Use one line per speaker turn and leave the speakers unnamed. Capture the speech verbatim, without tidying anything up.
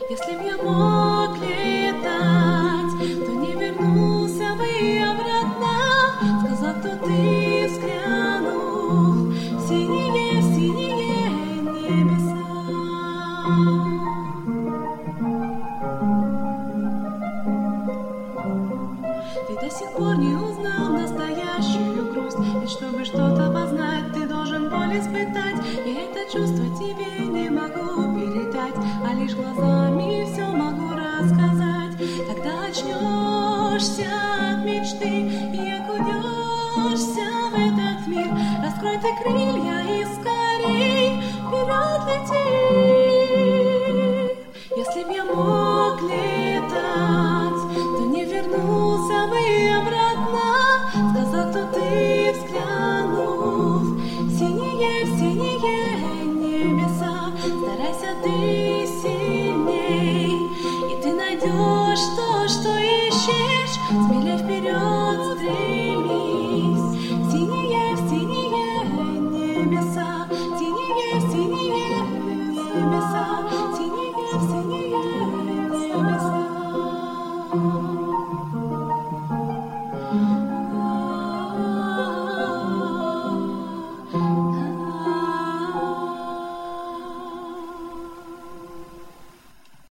Если б я мог летать, то не вернулся бы обратно, сказав, кто ты взглянул в синие, в синие небеса. Ты до сих пор не узнал настоящую грусть, ведь чтобы что-то познать, ты должен боль испытать. И это чувство тебе не могу передать, а лишь глазами все могу рассказать. Когда очнешься от мечты и окунешься в этот мир, раскрой ты крылья и скорей вперед лети. Если б я мог летать, то не вернулся бы обратно, сказав, кто ты взглянул в синие, в синие небеса. Старайся ты сильней, и ты найдешь то, что ищешь. Смелей вперед стремись, в синие, в синие небеса, в синие, в синие небеса, в синие, в синие.